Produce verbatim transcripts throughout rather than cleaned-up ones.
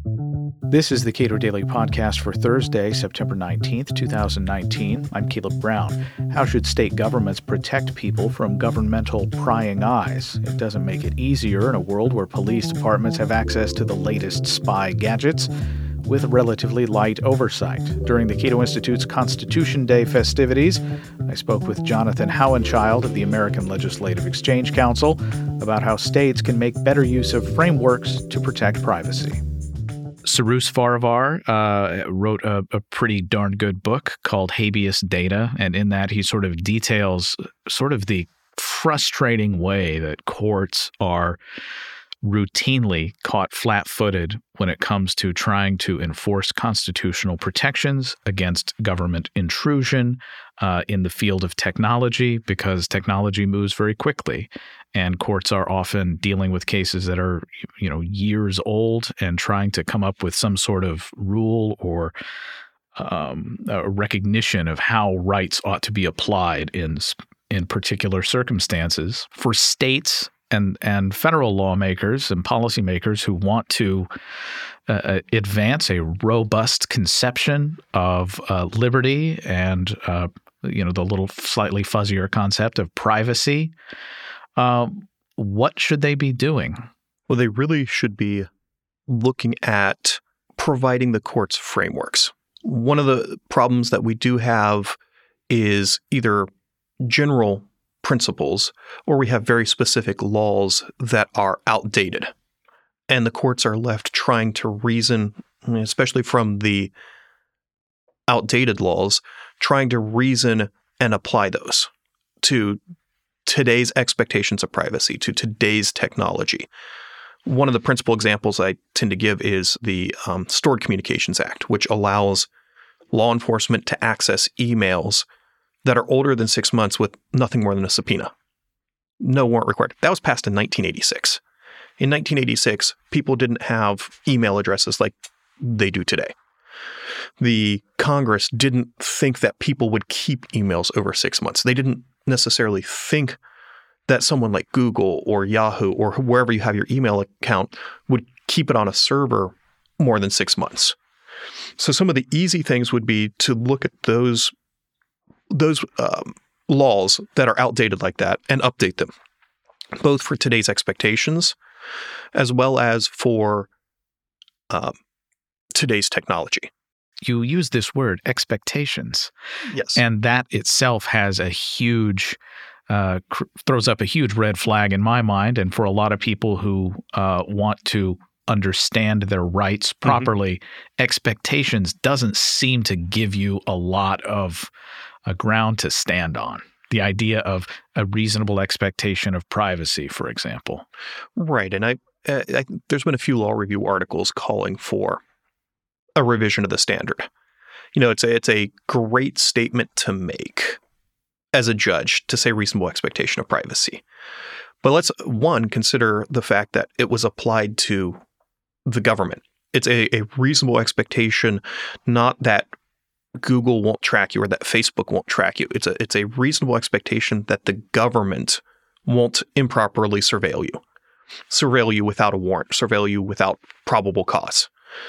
This is the Cato Daily Podcast for Thursday, September nineteenth, twenty nineteen. I'm Caleb Brown. How should state governments protect people from governmental prying eyes? It doesn't make it easier in a world where police departments have access to the latest spy gadgets with relatively light oversight. During the Cato Institute's Constitution Day festivities, I spoke with Jonathan Howenchild of the American Legislative Exchange Council about how states can make better use of frameworks to protect privacy. Cyrus Farivar uh, wrote a, a pretty darn good book called Habeas Data, and in that he sort of details sort of the frustrating way that courts are routinely caught flat-footed when it comes to trying to enforce constitutional protections against government intrusion uh, in the field of technology, because technology moves very quickly, and courts are often dealing with cases that are, you know, years old and trying to come up with some sort of rule or um, a recognition of how rights ought to be applied in in particular circumstances. For states and and federal lawmakers and policymakers who want to uh, advance a robust conception of uh, liberty and uh, you know the little slightly fuzzier concept of privacy, uh, what should they be doing? Well, they really should be looking at providing the courts frameworks. One of the problems that we do have is either general principles, or we have very specific laws that are outdated. And the courts are left trying to reason, especially from the outdated laws, trying to reason and apply those to today's expectations of privacy, to today's technology. One of the principal examples I tend to give is the um, Stored Communications Act, which allows law enforcement to access emails that are older than six months with nothing more than a subpoena. No warrant required. That was passed in nineteen eighty-six. In nineteen eighty-six, people didn't have email addresses like they do today. The Congress didn't think that people would keep emails over six months. They didn't necessarily think that someone like Google or Yahoo or wherever you have your email account would keep it on a server more than six months. So some of the easy things would be to look at those those um, laws that are outdated like that and update them, both for today's expectations as well as for um, today's technology. You use this word, expectations. Yes. And that itself has a huge, uh, cr- throws up a huge red flag in my mind. And for a lot of people who uh, want to understand their rights properly, mm-hmm. expectations doesn't seem to give you a lot of a ground to stand on. The idea of a reasonable expectation of privacy, for example. Right. And I, uh, I there's been a few law review articles calling for a revision of the standard. You know, it's a, it's a great statement to make as a judge to say reasonable expectation of privacy. But let's, one, consider the fact that it was applied to the government. It's a, a reasonable expectation, not that Google won't track you or that Facebook won't track you. It's a it's a reasonable expectation that the government won't improperly surveil you, surveil you without a warrant, surveil you without probable cause.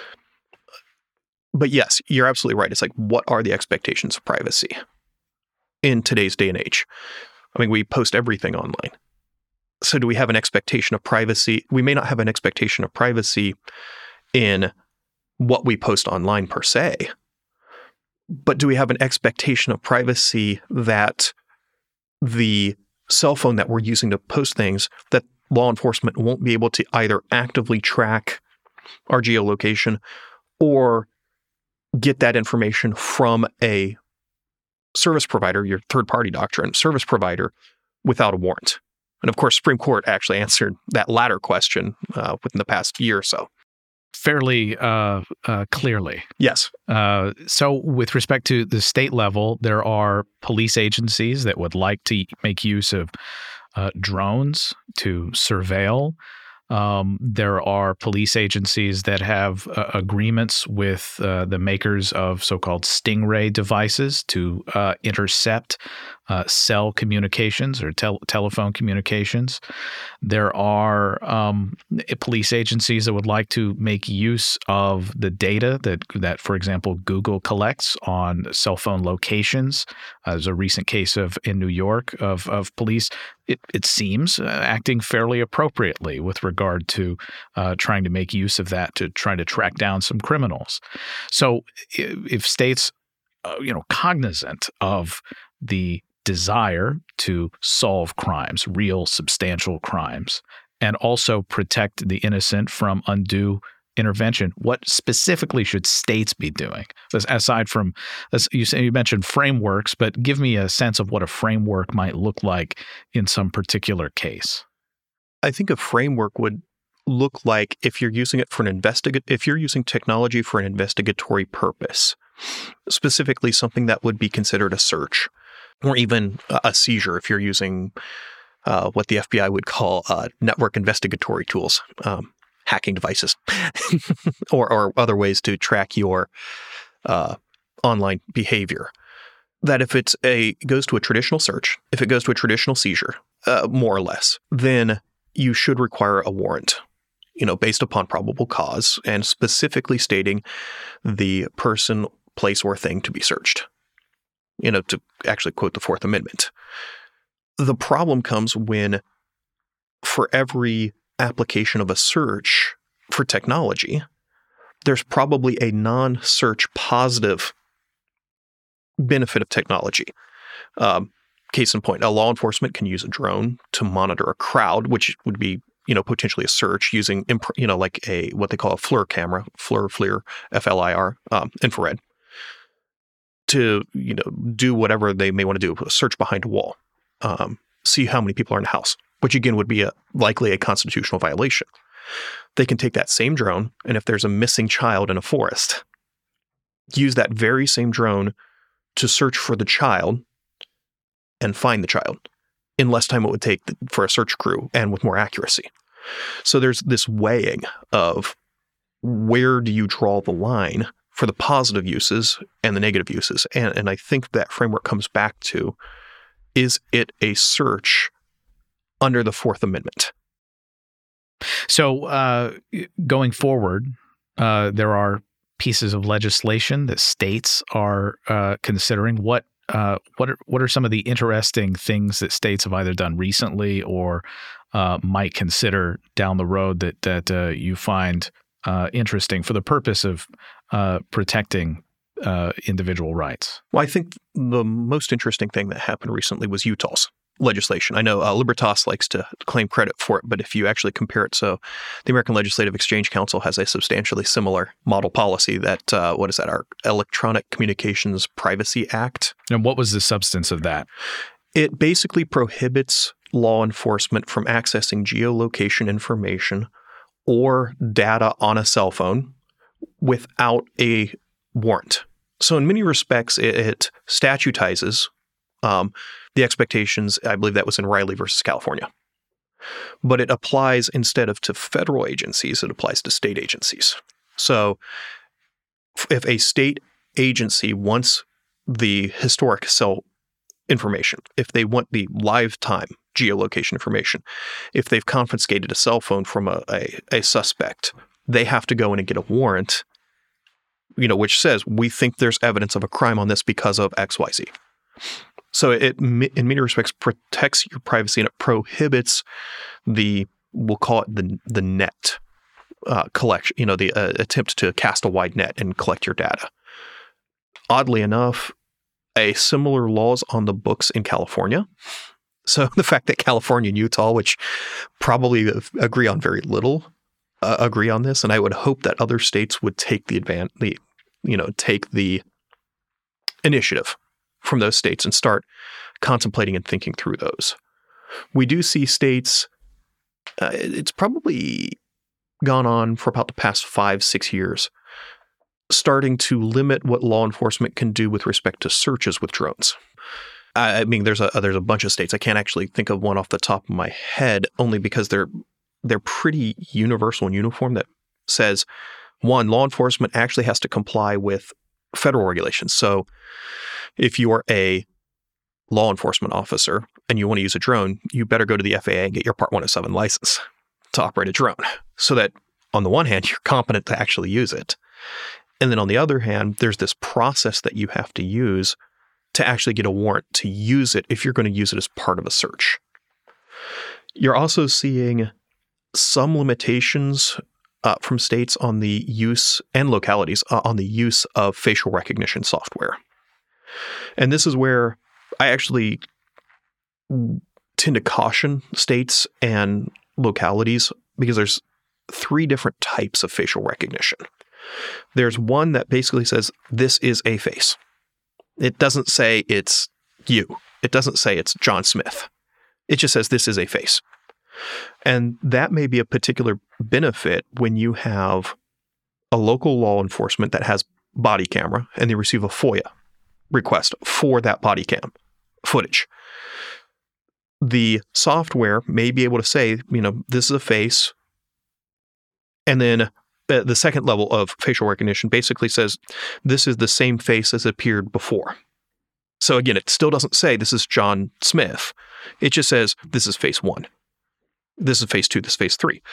But yes, you're absolutely right. It's like, what are the expectations of privacy in today's day and age? I mean, we post everything online. So do we have an expectation of privacy? We may not have an expectation of privacy in what we post online per se, but do we have an expectation of privacy that the cell phone that we're using to post things, that law enforcement won't be able to either actively track our geolocation or get that information from a service provider, your third-party doctrine, service provider, without a warrant? And of course, Supreme Court actually answered that latter question uh, within the past year or so. Fairly uh, uh, clearly. Yes. Uh, so with respect to the state level, there are police agencies that would like to make use of uh, drones to surveil. Um, there are police agencies that have uh, agreements with uh, the makers of so-called Stingray devices to uh, intercept uh, cell communications or tel- telephone communications. There are um, police agencies that would like to make use of the data that, that, for example, Google collects on cell phone locations. Uh, there's a recent case of in New York of, of police, it, it seems, uh, acting fairly appropriately with regard to uh, trying to make use of that to try to track down some criminals. So if, if states, uh, you know, cognizant of the desire to solve crimes, real substantial crimes, and also protect the innocent from undue intervention, what specifically should states be doing? Aside from, as you say, you mentioned frameworks, but give me a sense of what a framework might look like in some particular case. I think a framework would look like if you're using it for an investigate, if you're using technology for an investigatory purpose, specifically something that would be considered a search or even a seizure if you're using uh, what the F B I would call uh, network investigatory tools, um, hacking devices, or, or other ways to track your uh, online behavior. That if it's a goes to a traditional search, if it goes to a traditional seizure, uh, more or less, then you should require a warrant, you know, based upon probable cause and specifically stating the person, place, or thing to be searched, you know, to actually quote the Fourth Amendment. The problem comes when for every application of a search for technology, there's probably a non-search positive benefit of technology. Um, case in point, a law enforcement can use a drone to monitor a crowd, which would be, you know, potentially a search using, imp- you know, like a what they call a FLIR camera, FLIR, FLIR, F L I R, um, infrared, to, you know, do whatever they may want to do, a search behind a wall, um, see how many people are in the house, which again would be a, likely a constitutional violation. They can take that same drone, and if there's a missing child in a forest, use that very same drone to search for the child and find the child in less time it would take for a search crew and with more accuracy. So there's this weighing of where do you draw the line for the positive uses and the negative uses. And, and I think that framework comes back to, is it a search under the Fourth Amendment? So uh, going forward, uh, there are pieces of legislation that states are uh, considering. What uh, what are what are some of the interesting things that states have either done recently or uh, might consider down the road that that uh, you find uh, interesting for the purpose of uh, protecting uh, individual rights? Well, I think the most interesting thing that happened recently was Utah's legislation. I know uh, Libertas likes to claim credit for it, but if you actually compare it, so the American Legislative Exchange Council has a substantially similar model policy that, uh, what is that, our Electronic Communications Privacy Act. And what was the substance of that? It basically prohibits law enforcement from accessing geolocation information or data on a cell phone without a warrant. So in many respects, it, it statutizes um, the expectations. I believe that was in Riley versus California. But it applies, instead of to federal agencies, it applies to state agencies. So if a state agency wants the historic cell information, if they want the lifetime geolocation information, if they've confiscated a cell phone from a, a, a suspect, they have to go in and get a warrant, you know, which says, we think there's evidence of a crime on this because of X Y Z. So it, in many respects, protects your privacy and it prohibits the, we'll call it the the net uh, collection, you know, the uh, attempt to cast a wide net and collect your data. Oddly enough, a similar law is on the books in California. So the fact that California and Utah, which probably agree on very little, uh, agree on this, and I would hope that other states would take the advan- the, you know, take the initiative from those states and start contemplating and thinking through those. We do see states, uh, it's probably gone on for about the past five, six years, starting to limit what law enforcement can do with respect to searches with drones. I mean, there's a there's a bunch of states. I can't actually think of one off the top of my head, only because they're they're pretty universal and uniform, that says, one, law enforcement actually has to comply with federal regulations. So if you are a law enforcement officer and you want to use a drone, you better go to the F A A and get your Part one oh seven license to operate a drone so that on the one hand, you're competent to actually use it. And then on the other hand, there's this process that you have to use to actually get a warrant to use it if you're going to use it as part of a search. You're also seeing some limitations uh, from states on the use and localities uh, on the use of facial recognition software. And this is where I actually tend to caution states and localities because there's three different types of facial recognition. There's one that basically says, this is a face. It doesn't say it's you. It doesn't say it's John Smith. It just says this is a face. And that may be a particular benefit when you have a local law enforcement that has body camera and they receive a FOIA request for that body cam footage. The software may be able to say, you know, this is a face. And then the, the second level of facial recognition basically says, this is the same face as appeared before. So again, it still doesn't say this is John Smith. It just says this is face one. This is face two. This is face three.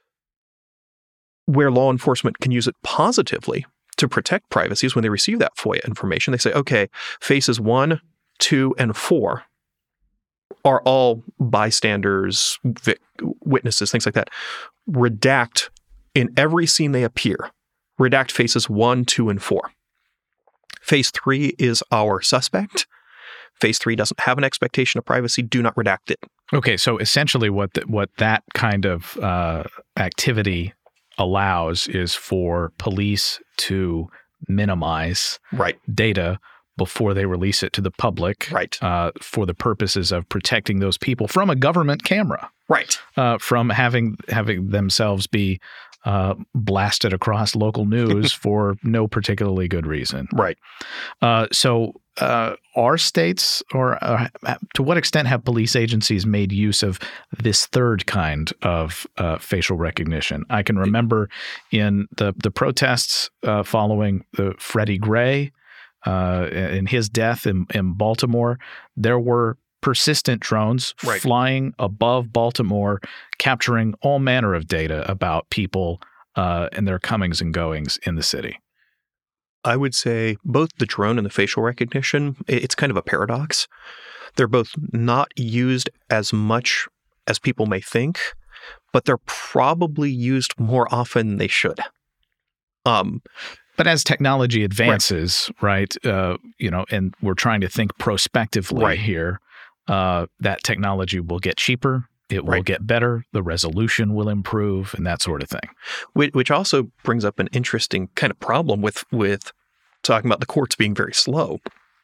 Where law enforcement can use it positively to protect privacy is when they receive that FOIA information. They say, okay, faces one, two, and four are all bystanders, vic- witnesses, things like that. Redact in every scene they appear. Redact faces one, two, and four. Phase three is our suspect. Phase three doesn't have an expectation of privacy. Do not redact it. Okay, so essentially what the, what that kind of uh, activity allows is for police to minimize right. data before they release it to the public, right. uh, for the purposes of protecting those people from a government camera, right? Uh, from having having themselves be uh, blasted across local news for no particularly good reason, right? Uh, so, uh, are states, or uh, to what extent have police agencies made use of this third kind of uh, facial recognition? I can remember in the the protests uh, following the Freddie Gray. Uh, in his death in, in Baltimore, there were persistent drones right. flying above Baltimore, capturing all manner of data about people uh, and their comings and goings in the city. I would say both the drone and the facial recognition, it's kind of a paradox. They're both not used as much as people may think, but they're probably used more often than they should. Um, But as technology advances, right, right uh, you know, and we're trying to think prospectively right. here, uh, that technology will get cheaper, it will right. get better, the resolution will improve, and that sort of thing. Which, which also brings up an interesting kind of problem with, with talking about the courts being very slow.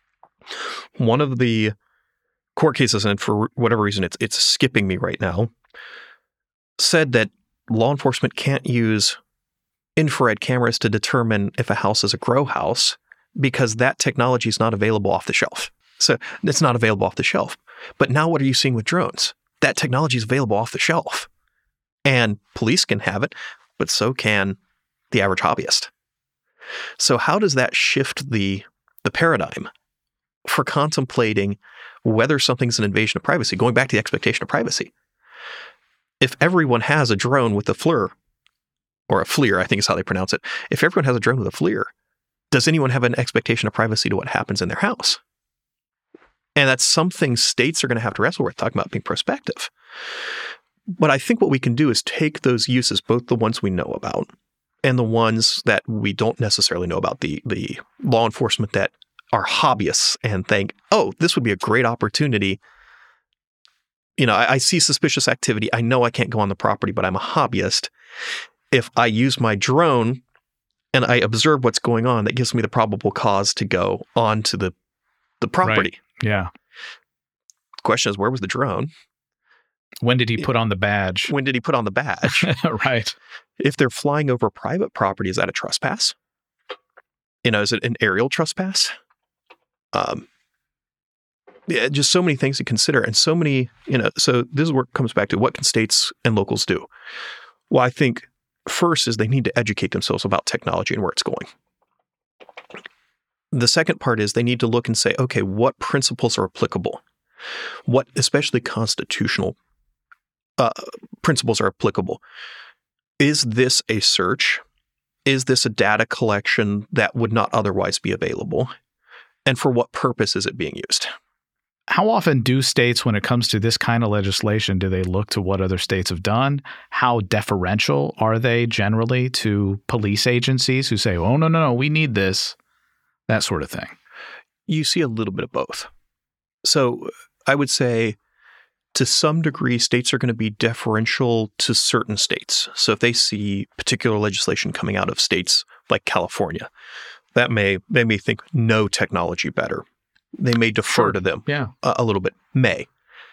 One of the court cases, and for whatever reason it's it's skipping me right now, said that law enforcement can't use infrared cameras to determine if a house is a grow house because that technology is not available off the shelf. So it's not available off the shelf. But now what are you seeing with drones? That technology is available off the shelf. And police can have it, but so can the average hobbyist. So how does that shift the, the paradigm for contemplating whether something's an invasion of privacy? Going back to the expectation of privacy. If everyone has a drone with a FLIR, or a FLIR, I think is how they pronounce it. If everyone has a drone with a FLIR, does anyone have an expectation of privacy to what happens in their house? And that's something states are going to have to wrestle with, talking about being prospective. But I think what we can do is take those uses, both the ones we know about and the ones that we don't necessarily know about, the, the law enforcement that are hobbyists, and think, oh, this would be a great opportunity. You know, I, I see suspicious activity. I know I can't go on the property, but I'm a hobbyist. If I use my drone and I observe what's going on, that gives me the probable cause to go onto the the property. Right. Yeah. The question is, where was the drone? When did he put on the badge? When did he put on the badge? Right. If they're flying over private property, is that a trespass? You know, is it an aerial trespass? Um, yeah, just so many things to consider, and so many, you know, so this is where it comes back to, what can states and locals do? Well, I think first is they need to educate themselves about technology and where it's going. The second part is they need to look and say, okay, what principles are applicable? What, especially constitutional uh, principles, are applicable? Is this a search? Is this a data collection that would not otherwise be available? And for what purpose is it being used? How often do states, when it comes to this kind of legislation, do they look to what other states have done? How deferential are they generally to police agencies who say, oh, no, no, no, we need this, that sort of thing? You see a little bit of both. So I would say to some degree, states are going to be deferential to certain states. So if they see particular legislation coming out of states like California, that may they may think no technology better. They may defer Sure. to them Yeah. a, a little bit, may.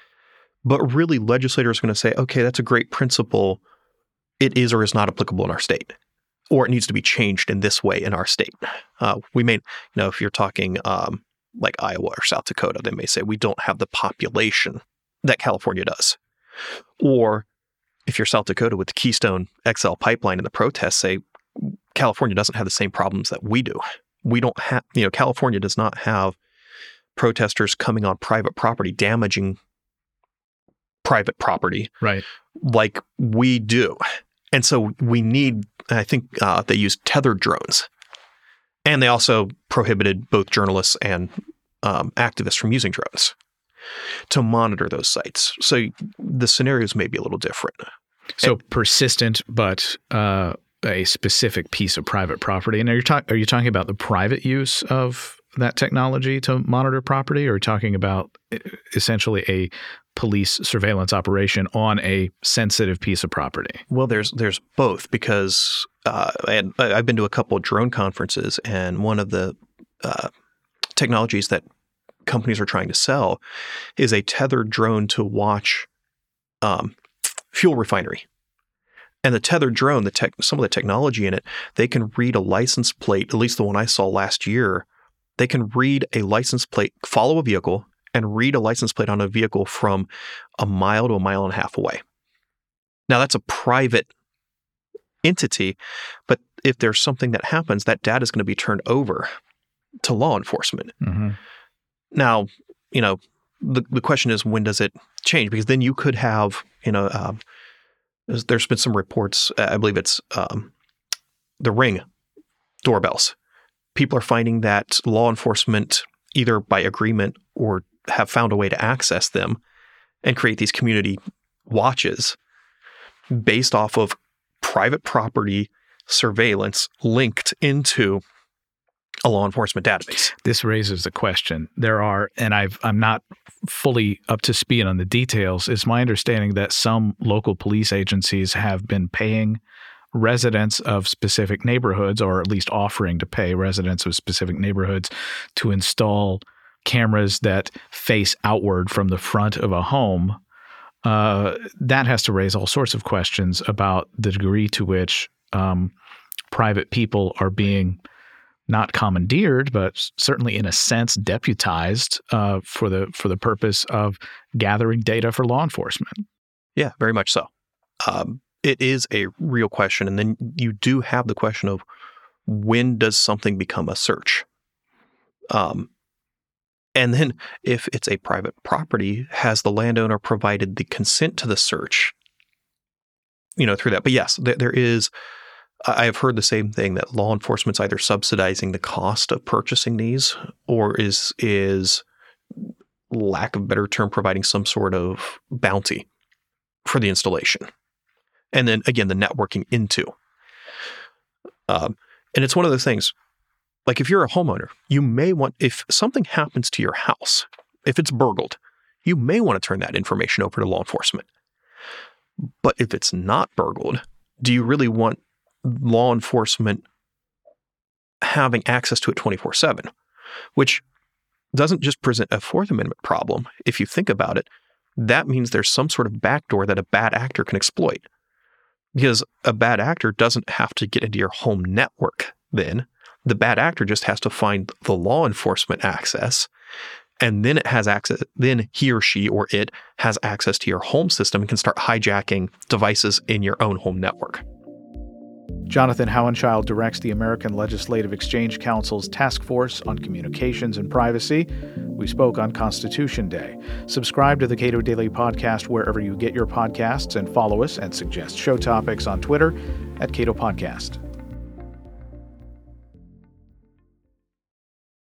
But really, legislators are going to say, okay, that's a great principle. It is or is not applicable in our state, or it needs to be changed in this way in our state. Uh, we may, you know, if you're talking um, like Iowa or South Dakota, they may say we don't have the population that California does. Or if you're South Dakota with the Keystone X L pipeline and the protests, say California doesn't have the same problems that we do. We don't have, you know, California does not have protesters coming on private property, damaging private property, Right. like we do. And so we need, I think uh, they used tethered drones. And they also prohibited both journalists and um, activists from using drones to monitor those sites. So the scenarios may be a little different. So and, persistent, but uh, a specific piece of private property. And are you, talk- are you talking about the private use of that technology to monitor property, or talking about essentially a police surveillance operation on a sensitive piece of property? Well, there's there's both, because uh, and I've been to a couple of drone conferences, and one of the uh, technologies that companies are trying to sell is a tethered drone to watch um, fuel refinery. And the tethered drone, the tech, some of the technology in it, they can read a license plate, at least the one I saw last year. They can read a license plate, follow a vehicle, and read a license plate on a vehicle from a mile to a mile and a half away. Now, that's a private entity, but if there's something that happens, that data is going to be turned over to law enforcement. Mm-hmm. Now, you know, the the question is, when does it change? Because then you could have, you know, um, there's, there's been some reports, I believe it's um, the Ring doorbells. People are finding that law enforcement, either by agreement or have found a way to access them and create these community watches based off of private property surveillance linked into a law enforcement database. This raises the question. There are, and I've, I'm not fully up to speed on the details. It's my understanding that some local police agencies have been paying residents of specific neighborhoods, or at least offering to pay residents of specific neighborhoods to install cameras that face outward from the front of a home. Uh, that has to raise all sorts of questions about the degree to which um, private people are being not commandeered, but certainly in a sense deputized uh, for the for the purpose of gathering data for law enforcement. Yeah, very much so. Um, it is a real question. And then you do have the question of, when does something become a search? Um, and then if it's a private property, has the landowner provided the consent to the search, you know, through that? But yes, there, there is, I have heard the same thing, that law enforcement's either subsidizing the cost of purchasing these, or is, is lack of a better term, providing some sort of bounty for the installation. And then again, the networking into. Um, and it's one of those things, like if you're a homeowner, you may want, if something happens to your house, if it's burgled, you may want to turn that information over to law enforcement. But if it's not burgled, do you really want law enforcement having access to it twenty-four seven? Which doesn't just present a Fourth Amendment problem. If you think about it, that means there's some sort of backdoor that a bad actor can exploit. Because a bad actor doesn't have to get into your home network then. The bad actor just has to find the law enforcement access, and then it has access, then he or she or it has access to your home system and can start hijacking devices in your own home network. Jonathan Hauenchild directs the American Legislative Exchange Council's Task Force on Communications and Privacy. We spoke on Constitution Day. Subscribe to the Cato Daily Podcast wherever you get your podcasts and follow us and suggest show topics on Twitter at Cato Podcast.